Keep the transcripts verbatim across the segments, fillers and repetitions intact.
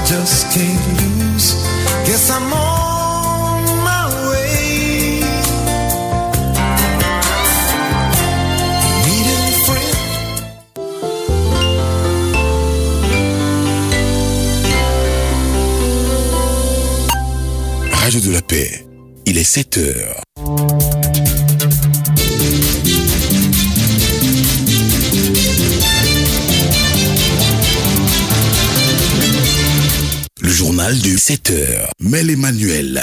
just can't lose. Guess I'm on my way. Needing a friend. Radio de la Paix, il est sept heures. Le journal de sept heures. Mel Emmanuel.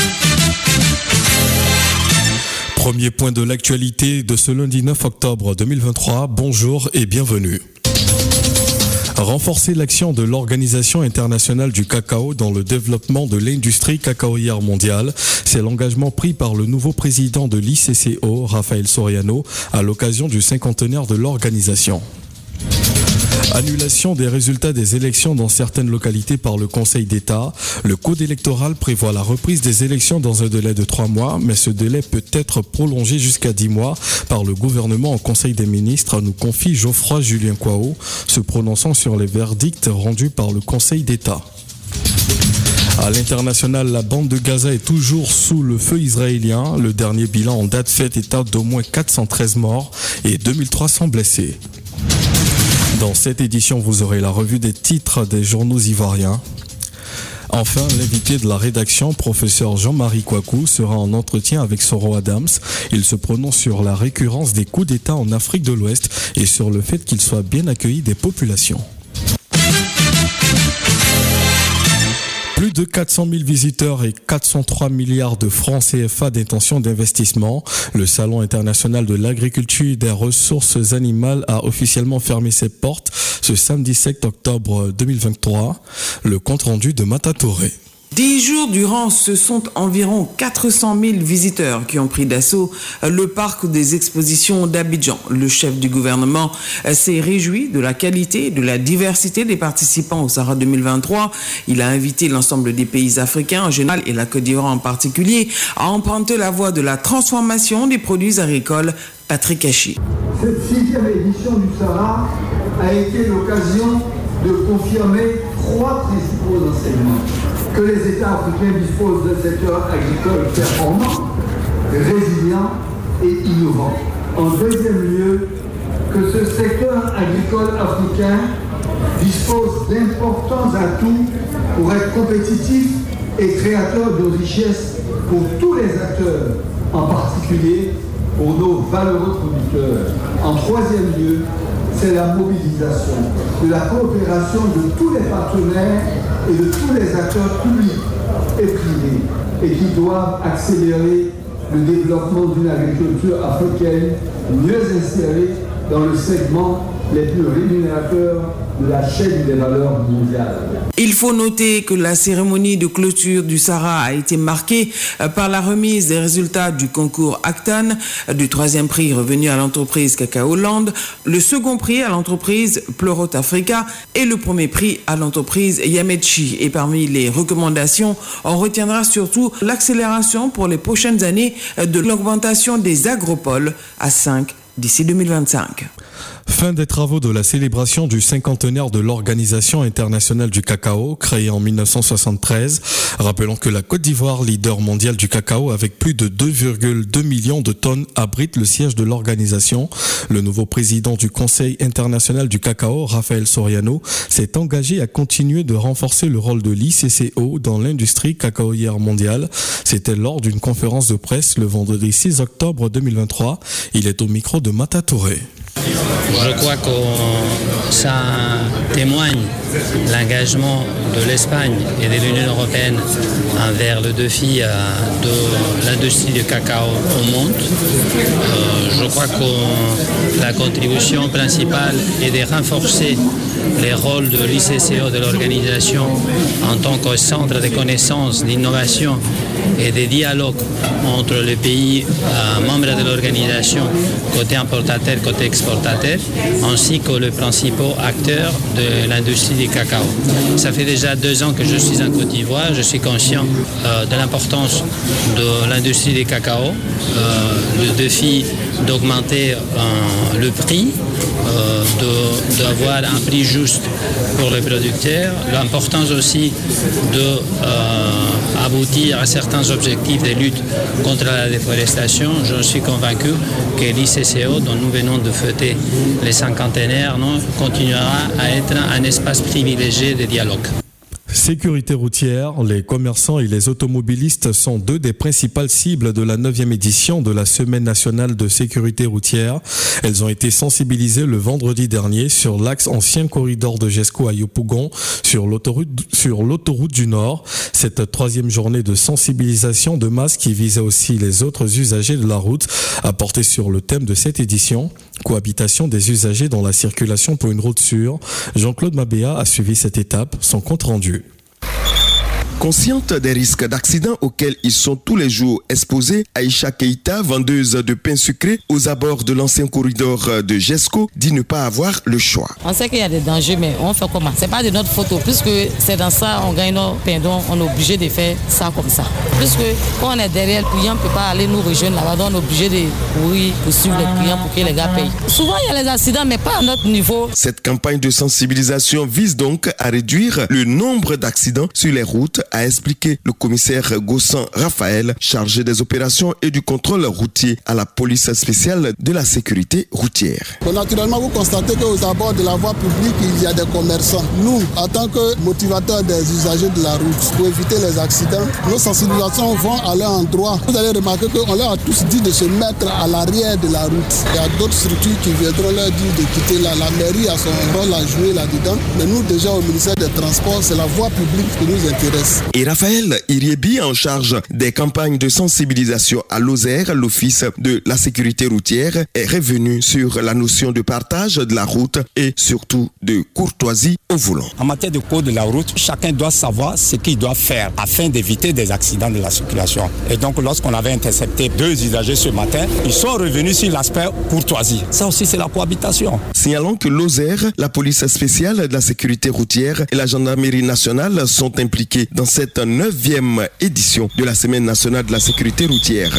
Premier point de l'actualité de ce lundi neuf octobre deux mille vingt-trois. Bonjour et bienvenue. Renforcer l'action de l'Organisation internationale du cacao dans le développement de l'industrie cacaoyère mondiale, c'est l'engagement pris par le nouveau président de l'I C C O, Rafael Soriano, à l'occasion du cinquantenaire de l'organisation. Annulation des résultats des élections dans certaines localités par le Conseil d'État. Le code électoral prévoit la reprise des élections dans un délai de trois mois, mais ce délai peut être prolongé jusqu'à dix mois par le gouvernement au Conseil des ministres, nous confie Geoffroy Julien Kouao, se prononçant sur les verdicts rendus par le Conseil d'État. À l'international, la bande de Gaza est toujours sous le feu israélien. Le dernier bilan en date fait état d'au moins quatre cent treize morts et deux mille trois cents blessés. Dans cette édition, vous aurez la revue des titres des journaux ivoiriens. Enfin, l'invité de la rédaction, professeur Jean-Marie Kouakou, sera en entretien avec Soro Adams. Il se prononce sur la récurrence des coups d'État en Afrique de l'Ouest et sur le fait qu'ils soient bien accueillis des populations. Plus de quatre cent mille visiteurs et quatre cent trois milliards de francs C F A d'intention d'investissement. Le Salon international de l'agriculture et des ressources animales a officiellement fermé ses portes ce samedi sept octobre deux mille vingt-trois. Le compte rendu de Mata Touré. Dix jours durant, ce sont environ quatre cent mille visiteurs qui ont pris d'assaut le parc des expositions d'Abidjan. Le chef du gouvernement s'est réjoui de la qualité et de la diversité des participants au Sahara deux mille vingt-trois. Il a invité l'ensemble des pays africains en général et la Côte d'Ivoire en particulier à emprunter la voie de la transformation des produits agricoles. Patrick Hachi. Cette sixième édition du Sahara a été l'occasion de confirmer trois principaux enseignements. Que les États africains disposent d'un secteur agricole performant, résilient et innovant. En deuxième lieu, que ce secteur agricole africain dispose d'importants atouts pour être compétitif et créateur de richesses pour tous les acteurs, en particulier pour nos valeureux producteurs. En troisième lieu, c'est la mobilisation de la coopération de tous les partenaires et de tous les acteurs publics et privés et qui doivent accélérer le développement d'une agriculture africaine mieux insérée dans le segment les plus rémunérateurs de la chaîne des valeurs mondiales. Il faut noter que la cérémonie de clôture du Sahara a été marquée par la remise des résultats du concours Actan, du troisième prix revenu à l'entreprise Cacao Land, le second prix à l'entreprise Pleurot Africa et le premier prix à l'entreprise Yamechi. Et parmi les recommandations, on retiendra surtout l'accélération pour les prochaines années de l'augmentation des agropoles à cinq d'ici deux mille vingt-cinq. Fin des travaux de la célébration du cinquantenaire de l'Organisation internationale du cacao, créée en mille neuf cent soixante-treize. Rappelons que la Côte d'Ivoire, leader mondial du cacao, avec plus de deux virgule deux millions de tonnes, abrite le siège de l'organisation. Le nouveau président du Conseil international du cacao, Rafael Soriano, s'est engagé à continuer de renforcer le rôle de l'I C C O dans l'industrie cacaoyère mondiale. C'était lors d'une conférence de presse le vendredi six octobre deux mille vingt-trois. Il est au micro de Mata Touré. Je crois que ça témoigne l'engagement de l'Espagne et de l'Union européenne envers le défi de l'industrie du cacao au monde. Je crois que la contribution principale est de renforcer les rôles de l'I C C O de l'organisation en tant que centre de connaissances, d'innovation et des dialogues entre les pays euh, membres de l'organisation, côté importateur, côté exportateur, ainsi que les principaux acteurs de l'industrie du cacao. Ça fait déjà deux ans que je suis en Côte d'Ivoire, je suis conscient euh, de l'importance de l'industrie du cacao, euh, le défi d'augmenter euh, le prix, euh, de, d'avoir un prix juste pour les producteurs, l'importance aussi de euh, aboutir à certains objectifs de lutte contre la déforestation. Je suis convaincu que l'I C C O, dont nous venons de fêter les cinquantenaires, non, continuera à être un espace privilégié de dialogue. Sécurité routière, les commerçants et les automobilistes sont deux des principales cibles de la neuvième édition de la Semaine nationale de sécurité routière. Elles ont été sensibilisées le vendredi dernier sur l'axe ancien corridor de Jesco à Yopougon, sur l'autoroute, sur l'autoroute du Nord. Cette troisième journée de sensibilisation de masse qui visait aussi les autres usagers de la route a porté sur le thème de cette édition, cohabitation des usagers dans la circulation pour une route sûre. Jean-Claude Mabéa a suivi cette étape, son compte rendu. Consciente des risques d'accidents auxquels ils sont tous les jours exposés, Aïcha Keïta, vendeuse de pain sucré aux abords de l'ancien corridor de Jesco, dit ne pas avoir le choix. On sait qu'il y a des dangers, mais on fait comment? C'est pas de notre faute, puisque c'est dans ça on gagne nos pains, donc on est obligé de faire ça comme ça. Puisque quand on est derrière le client, on ne peut pas aller nous rejoindre là-bas, donc on est obligé de courir pour suivre les clients pour que les gars payent. Souvent il y a les accidents, mais pas à notre niveau. Cette campagne de sensibilisation vise donc à réduire le nombre d'accidents sur les routes, a expliqué le commissaire Gossan Raphaël, chargé des opérations et du contrôle routier à la police spéciale de la sécurité routière. Bon, naturellement, vous constatez qu'aux abords de la voie publique, il y a des commerçants. Nous, en tant que motivateurs des usagers de la route, pour éviter les accidents, nos sensibilisations vont à leur endroit. Vous allez remarquer qu'on leur a tous dit de se mettre à l'arrière de la route. Il y a d'autres structures qui viendront leur dire de quitter là. La mairie a son rôle à jouer là-dedans. Mais nous, déjà au ministère des Transports, c'est la voie publique qui nous intéresse. Et Raphaël Iriebi, en charge des campagnes de sensibilisation à Lozère, l'Office de la sécurité routière, est revenu sur la notion de partage de la route et surtout de courtoisie au volant. En matière de code de la route, chacun doit savoir ce qu'il doit faire afin d'éviter des accidents de la circulation. Et donc, lorsqu'on avait intercepté deux usagers ce matin, ils sont revenus sur l'aspect courtoisie. Ça aussi, c'est la cohabitation. Signalons que Lozère, la police spéciale de la sécurité routière et la gendarmerie nationale sont impliqués dans cette neuvième édition de la Semaine nationale de la sécurité routière.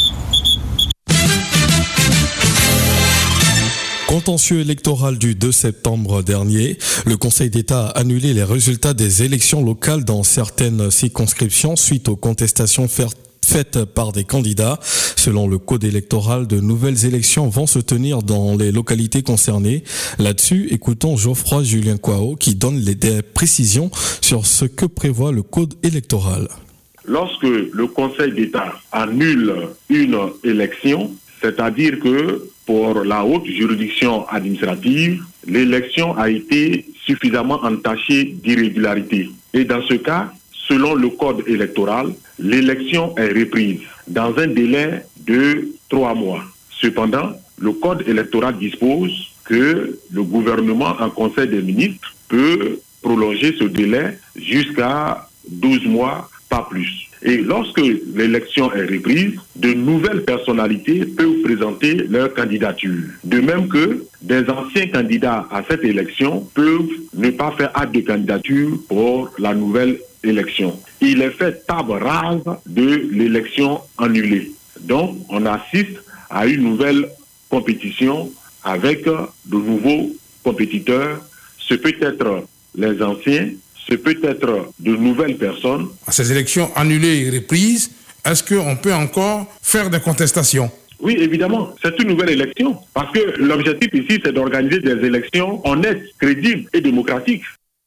Contentieux électoral du deux septembre dernier, le Conseil d'État a annulé les résultats des élections locales dans certaines circonscriptions suite aux contestations faites par des candidats. Selon le code électoral, de nouvelles élections vont se tenir dans les localités concernées. Là-dessus, écoutons Geoffroy Julien Kouao qui donne les, des précisions sur ce que prévoit le code électoral. Lorsque le Conseil d'État annule une élection, c'est-à-dire que pour la haute juridiction administrative, l'élection a été suffisamment entachée d'irrégularité. Et dans ce cas, selon le code électoral, l'élection est reprise dans un délai de trois mois. Cependant, le code électoral dispose que le gouvernement en Conseil des ministres peut prolonger ce délai jusqu'à douze mois, pas plus. Et lorsque l'élection est reprise, de nouvelles personnalités peuvent présenter leur candidature. De même que des anciens candidats à cette élection peuvent ne pas faire acte de candidature pour la nouvelle élection. Il est fait table rase de l'élection annulée. Donc, on assiste à une nouvelle compétition avec de nouveaux compétiteurs. Ce peut être les anciens, ce peut être de nouvelles personnes. À ces élections annulées et reprises, est-ce qu'on peut encore faire des contestations ? Oui, évidemment, c'est une nouvelle élection. Parce que l'objectif ici, c'est d'organiser des élections honnêtes, crédibles et démocratiques.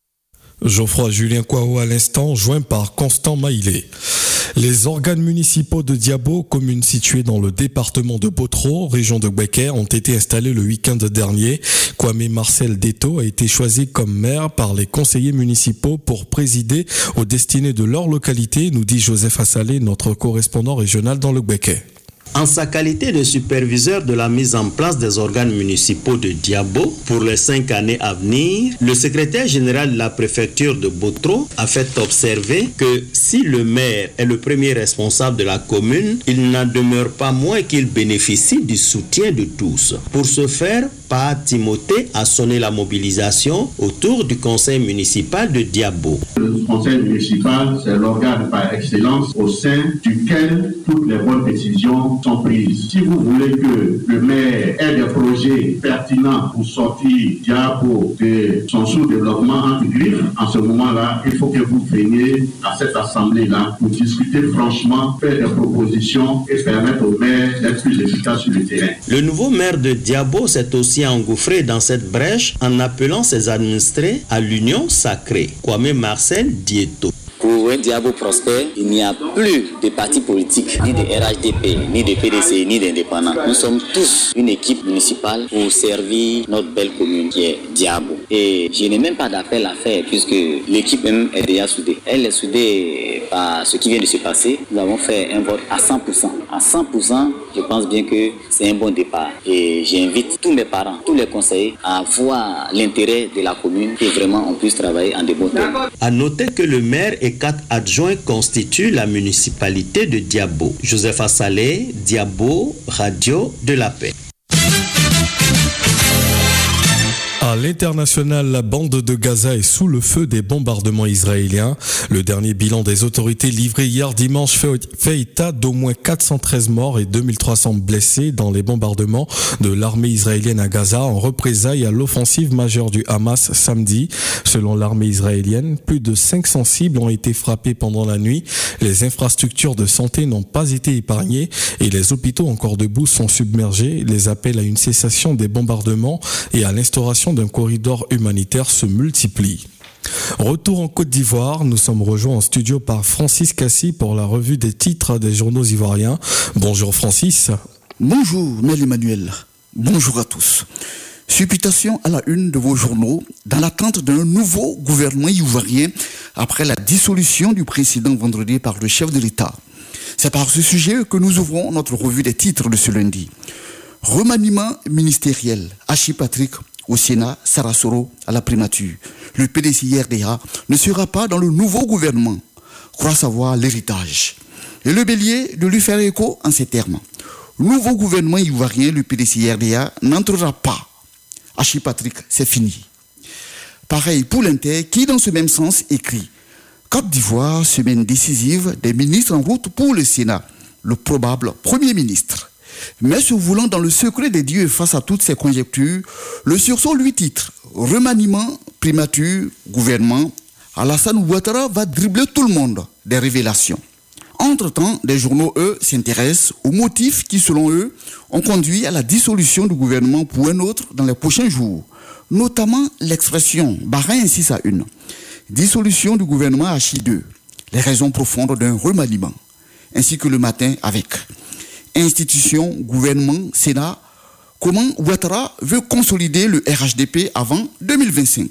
Geoffroy Julien Kouao à l'instant, joint par Constant Maïlé. Les organes municipaux de Diabo, commune située dans le département de Botro, région de Gbeke, ont été installés le week-end dernier. Kwame Marcel Deto a été choisi comme maire par les conseillers municipaux pour présider aux destinées de leur localité, nous dit Joseph Assalé, notre correspondant régional dans le Gbeke. En sa qualité de superviseur de la mise en place des organes municipaux de Diabo pour les cinq années à venir, le secrétaire général de la préfecture de Botro a fait observer que si le maire est le premier responsable de la commune, il n'en demeure pas moins qu'il bénéficie du soutien de tous. Pour ce faire, Pa Timothée a sonné la mobilisation autour du conseil municipal de Diabo. Le conseil municipal, c'est l'organe par excellence au sein duquel toutes les bonnes décisions sont prises. Si vous voulez que le maire ait des projets pertinents pour sortir Diabo de son sous-développement entre griffes, en ce moment-là, il faut que vous veniez à cette assemblée-là pour discuter franchement, faire des propositions et permettre au maire d'être plus efficace sur le terrain. Le nouveau maire de Diabo s'est aussi engouffré dans cette brèche en appelant ses administrés à l'union sacrée. Kwame Marcel Dieto. Pour un Diabo prospère, il n'y a plus de partis politiques, ni de R H D P, ni de P D C, ni d'indépendants. Nous sommes tous une équipe municipale pour servir notre belle commune qui est Diabo. Et je n'ai même pas d'appel à faire puisque l'équipe même est déjà soudée. Elle est soudée par ce qui vient de se passer. Nous avons fait un vote à cent pour cent. À cent pour cent, je pense bien que c'est un bon départ. Et j'invite tous mes parents, tous les conseillers à voir l'intérêt de la commune et vraiment on puisse travailler en de bons termes. À noter que le maire et quatre adjoints constituent la municipalité de Diabo. Joseph Assalé, Diabo, Radio de la Paix. À l'international, la bande de Gaza est sous le feu des bombardements israéliens. Le dernier bilan des autorités livré hier dimanche fait, fait état d'au moins quatre cent treize morts et deux mille trois cents blessés dans les bombardements de l'armée israélienne à Gaza en représailles à l'offensive majeure du Hamas samedi. Selon l'armée israélienne, plus de cinq cents cibles ont été frappées pendant la nuit. Les infrastructures de santé n'ont pas été épargnées et les hôpitaux encore debout sont submergés. Les appels à une cessation des bombardements et à l'instauration d'un corridor humanitaire se multiplient. Retour en Côte d'Ivoire, nous sommes rejoints en studio par Francis Cassi pour la revue des titres des journaux ivoiriens. Bonjour Francis. Bonjour Mel Emmanuel, bonjour à tous. Supputation à la une de vos journaux dans l'attente d'un nouveau gouvernement ivoirien après la dissolution du précédent vendredi par le chef de l'État. C'est par ce sujet que nous ouvrons notre revue des titres de ce lundi. Remaniement ministériel, Hachi Patrick au Sénat, Sarah Soro à la primature. Le P D C I R D A ne sera pas dans le nouveau gouvernement, croit savoir l'héritage. Et le Bélier de lui faire écho en ces termes. Nouveau gouvernement ivoirien, le P D C I R D A n'entrera pas. Hachi Patrick, c'est fini. Pareil pour l'Inter qui, dans ce même sens, écrit Côte d'Ivoire, semaine décisive des ministres en route pour le Sénat, le probable Premier ministre. Mais se voulant dans le secret des dieux face à toutes ces conjectures, le sursaut lui titre Remaniement, primature, gouvernement. Alassane Ouattara va dribbler tout le monde des révélations. Entre-temps, des journaux, eux, s'intéressent aux motifs qui, selon eux, ont conduit à la dissolution du gouvernement pour un autre dans les prochains jours. Notamment l'expression, barrant ainsi sa une, dissolution du gouvernement Hachi deux, les raisons profondes d'un remaniement, ainsi que le matin avec institution, gouvernement, Sénat, comment Ouattara veut consolider le R H D P avant deux mille vingt-cinq.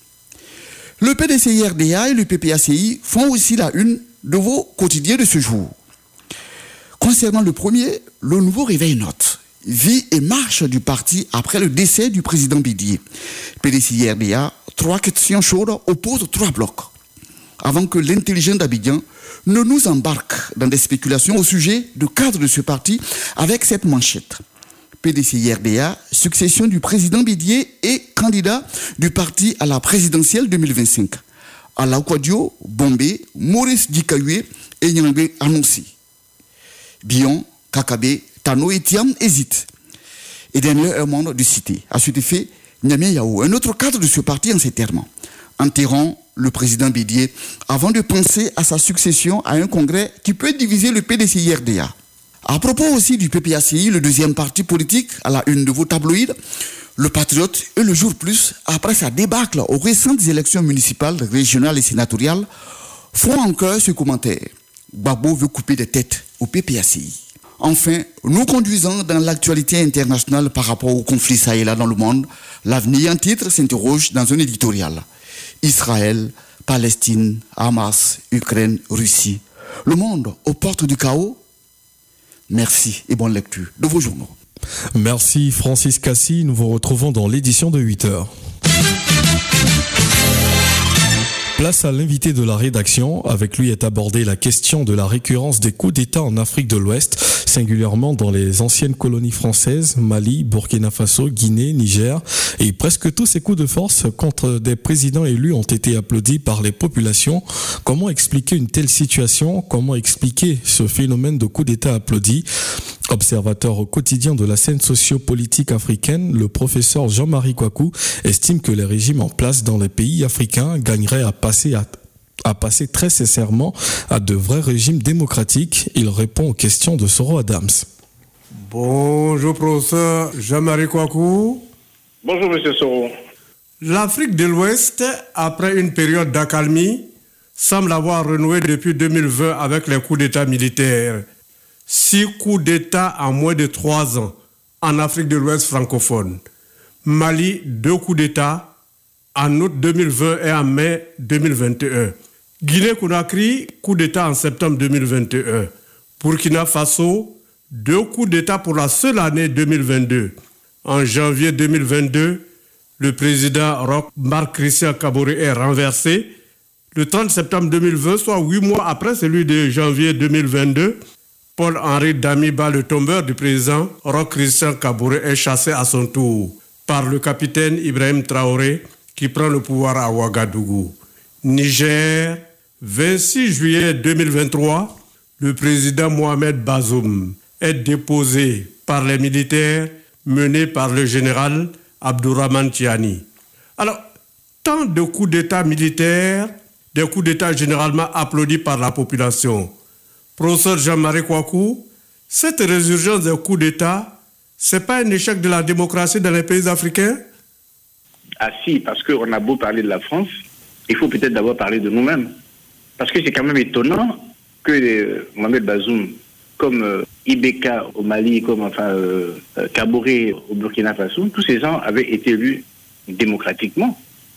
Le P D C I R D A et le P P A C I font aussi la une de vos quotidiens de ce jour. Concernant le premier, le nouveau réveil note vie et marche du parti après le décès du président Bédié. P D C I R D A, trois questions chaudes opposent trois blocs. Avant que l'intelligent d'Abidjan ne nous embarque dans des spéculations au sujet du cadre de ce parti avec cette manchette. P D C I R D A, succession du président Bédié et candidat du parti à la présidentielle deux mille vingt-cinq. Alaouadio, Bombé, Maurice Dikayue et Nyangbe annoncé. Bion, Kakabe, Tano et Tiam hésitent. Et dernier un monde de cité. À cet effet, Niamey Yao, un autre cadre de ce parti en ces termes. Enterrons le président Bédié avant de penser à sa succession à un congrès qui peut diviser le P D C I R D A. À propos aussi du P P A C I, le deuxième parti politique à la une de vos tabloïds, le Patriote et le Jour Plus, après sa débâcle aux récentes élections municipales, régionales et sénatoriales, font encore ce commentaire. Gbagbo veut couper des têtes au P P A C I. Enfin, nous conduisant dans l'actualité internationale par rapport au conflit sahéla dans le monde, l'avenir en titre s'interroge dans un éditorial. Israël, Palestine, Hamas, Ukraine, Russie. Le monde aux portes du chaos. Merci et bonne lecture de vos journaux. Merci Francis Cassi, nous vous retrouvons dans l'édition de huit heures. Place à l'invité de la rédaction. Avec lui est abordée la question de la récurrence des coups d'État en Afrique de l'Ouest, singulièrement dans les anciennes colonies françaises, Mali, Burkina Faso, Guinée, Niger. Et presque tous ces coups de force contre des présidents élus ont été applaudis par les populations. Comment expliquer une telle situation? Comment expliquer ce phénomène de coups d'État applaudis? Observateur au quotidien de la scène sociopolitique africaine, le professeur Jean-Marie Kouakou estime que les régimes en place dans les pays africains gagneraient à passer, à, à passer très sincèrement à de vrais régimes démocratiques. Il répond aux questions de Soro Adams. Bonjour professeur Jean-Marie Kouakou. Bonjour monsieur Soro. L'Afrique de l'Ouest, après une période d'accalmie, semble avoir renoué depuis deux mille vingt avec les coups d'État militaires. Six coups d'État en moins de trois ans en Afrique de l'Ouest francophone. Mali, deux coups d'État en août deux mille vingt et en mai deux mille vingt et un. Guinée-Conakry, coup d'État en septembre deux mille vingt et un. Burkina Faso, deux coups d'État pour la seule année deux mille vingt-deux. En janvier deux mille vingt-deux, le président Roch Marc Christian Kaboré est renversé. Le trente septembre deux mille vingt, soit huit mois après celui de janvier deux mille vingt-deux, Paul-Henri Damiba, le tombeur du président Roch Christian Kaboré, est chassé à son tour par le capitaine Ibrahim Traoré qui prend le pouvoir à Ouagadougou. Niger, vingt-six juillet deux mille vingt-trois, le président Mohamed Bazoum est déposé par les militaires menés par le général Abdourahmane Tiani. Alors, tant de coups d'État militaires, des coups d'État généralement applaudis par la population. Professeur Jean-Marie Kouakou, cette résurgence des coups d'État, c'est pas un échec de la démocratie dans les pays africains? Ah si, parce qu'on a beau parler de la France, il faut peut-être d'abord parler de nous-mêmes. Parce que c'est quand même étonnant que euh, Mohamed Bazoum, comme euh, Ibeka au Mali, comme enfin euh, euh, Kaboré au Burkina Faso, tous ces gens avaient été élus démocratiquement.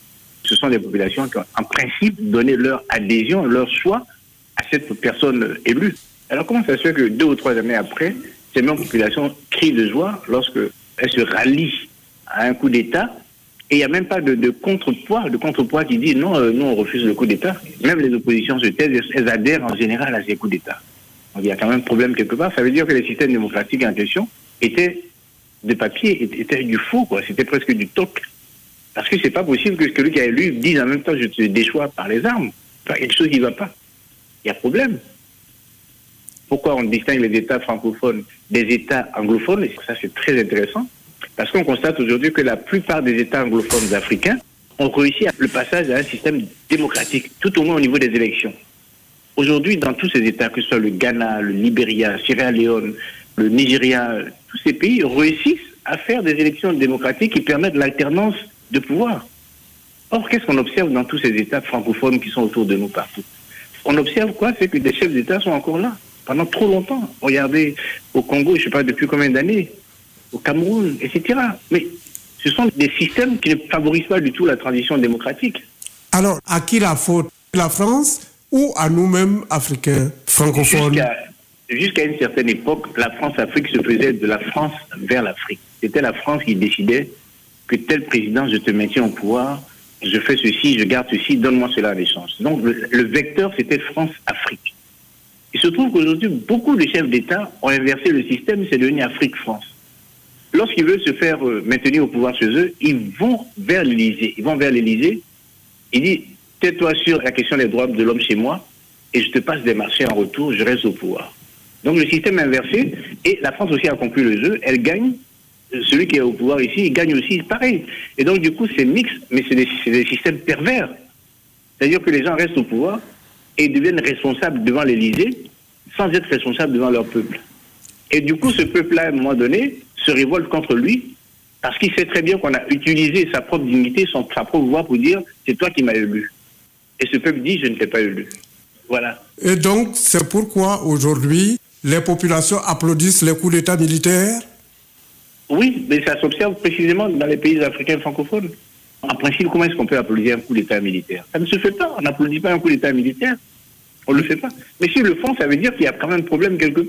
Ce sont des populations qui ont en principe donné leur adhésion, leur choix à cette personne élue. Alors comment ça se fait que deux ou trois années après, ces mêmes populations crient de joie lorsqu'elles se rallient à un coup d'État et il n'y a même pas de, de contrepoids, de contrepoids qui dit non, euh, nous on refuse le coup d'État. Même les oppositions se taisent, elles adhèrent en général à ces coups d'État. Donc il y a quand même un problème quelque part. Ça veut dire que les systèmes démocratiques en question étaient de papier, étaient du faux, quoi. C'était presque du toc. Parce que c'est pas possible que celui qui a élu dise en même temps je te déchois par les armes. Il y a quelque chose qui ne va pas. Il y a problème. Pourquoi on distingue les États francophones des États anglophones? Et ça, c'est très intéressant. Parce qu'on constate aujourd'hui que la plupart des États anglophones africains ont réussi à le passage à un système démocratique, tout au moins au niveau des élections. Aujourd'hui, dans tous ces États, que ce soit le Ghana, le Libéria, Sierra Leone, le Nigeria, tous ces pays réussissent à faire des élections démocratiques qui permettent l'alternance de pouvoir. Or, qu'est-ce qu'on observe dans tous ces États francophones qui sont autour de nous partout? On observe quoi? C'est que des chefs d'État sont encore là, pendant trop longtemps. Regardez au Congo, je ne sais pas depuis combien d'années, au Cameroun, et cetera. Mais ce sont des systèmes qui ne favorisent pas du tout la transition démocratique. Alors, à qui la faute? La France ou à nous-mêmes, Africains, francophones? Jusqu'à, jusqu'à une certaine époque, la France-Afrique se faisait de la France vers l'Afrique. C'était la France qui décidait que tel président, je te maintiens au pouvoir, je fais ceci, je garde ceci, donne-moi cela en échange. Donc le, le vecteur, c'était France-Afrique. Il se trouve qu'aujourd'hui, beaucoup de chefs d'État ont inversé le système, c'est devenu Afrique-France. Lorsqu'ils veulent se faire euh, maintenir au pouvoir chez eux, ils vont vers l'Élysée. Ils vont vers l'Élysée, ils disent, tais-toi sur la question des droits de l'homme chez moi, et je te passe des marchés en retour, je reste au pouvoir. Donc le système est inversé, et la France aussi a conclu le jeu, elle gagne. Celui qui est au pouvoir ici, il gagne aussi pareil. Et donc, du coup, c'est mixte, mais c'est des, c'est des systèmes pervers. C'est-à-dire que les gens restent au pouvoir et deviennent responsables devant l'Élysée sans être responsables devant leur peuple. Et du coup, ce peuple-là, à un moment donné, se révolte contre lui parce qu'il sait très bien qu'on a utilisé sa propre dignité, son, sa propre voix pour dire « c'est toi qui m'as élu ». Et ce peuple dit « je ne t'ai pas élu ». Voilà. Et donc, c'est pourquoi aujourd'hui, les populations applaudissent les coups d'État militaires? Oui, mais ça s'observe précisément dans les pays africains francophones. En principe, comment est-ce qu'on peut applaudir un coup d'État militaire? Ça ne se fait pas, on n'applaudit pas un coup d'État militaire. On ne le fait pas. Mais s'ils le font, ça veut dire qu'il y a quand même un problème quelque part.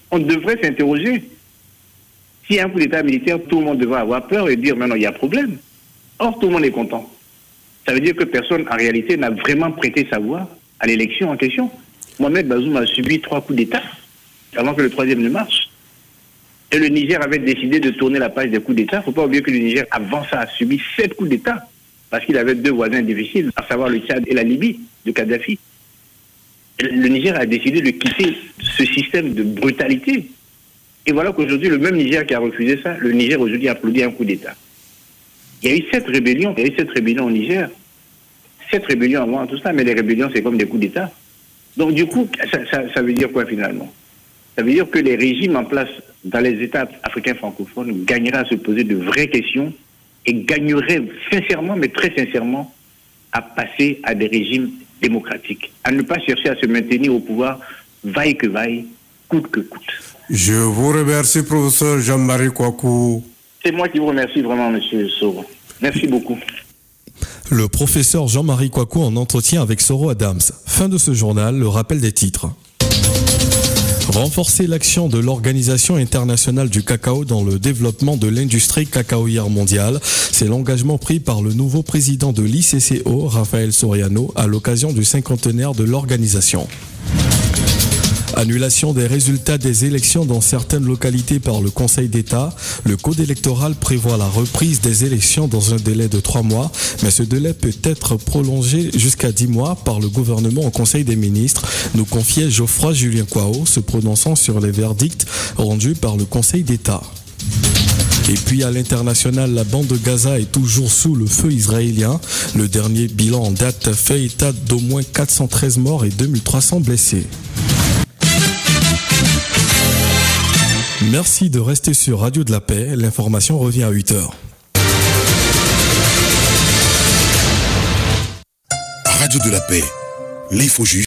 On devrait s'interroger. S'il y a un coup d'État militaire, tout le monde devrait avoir peur et dire maintenant il y a problème. Or, tout le monde est content. Ça veut dire que personne, en réalité, n'a vraiment prêté sa voix à l'élection en question. Mohamed Bazoum a subi trois coups d'État avant que le troisième ne marche. Et le Niger avait décidé de tourner la page des coups d'État. Il ne faut pas oublier que le Niger, avant ça, a subi sept coups d'État parce qu'il avait deux voisins difficiles, à savoir le Tchad et la Libye de Kadhafi. Le Niger a décidé de quitter ce système de brutalité. Et voilà qu'aujourd'hui, le même Niger qui a refusé ça, le Niger aujourd'hui applaudit un coup d'État. Il y a eu sept rébellions, il y a eu sept rébellions au Niger. Sept rébellions avant tout ça, mais les rébellions, c'est comme des coups d'État. Donc du coup, ça, ça, ça veut dire quoi finalement? Ça veut dire que les régimes en place dans les États africains francophones gagneraient à se poser de vraies questions et gagneraient sincèrement, mais très sincèrement, à passer à des régimes démocratiques, à ne pas chercher à se maintenir au pouvoir, vaille que vaille, coûte que coûte. Je vous remercie, professeur Jean-Marie Kouakou. C'est moi qui vous remercie vraiment, monsieur Soro. Merci beaucoup. Le professeur Jean-Marie Kouakou en entretien avec Soro Adams. Fin de ce journal, le rappel des titres. Renforcer l'action de l'Organisation internationale du cacao dans le développement de l'industrie cacaoyère mondiale, c'est l'engagement pris par le nouveau président de l'I C C O, Raphaël Soriano, à l'occasion du cinquantenaire de l'organisation. Annulation des résultats des élections dans certaines localités par le Conseil d'État. Le code électoral prévoit la reprise des élections dans un délai de trois mois, mais ce délai peut être prolongé jusqu'à dix mois par le gouvernement au Conseil des ministres, nous confiait Geoffroy Julien Kouao, se prononçant sur les verdicts rendus par le Conseil d'État. Et puis à l'international, la bande de Gaza est toujours sous le feu israélien. Le dernier bilan en date fait état d'au moins quatre cent treize morts et deux mille trois cents blessés. Merci de rester sur Radio de la Paix. L'information revient à huit heures. Radio de la Paix, l'info juste.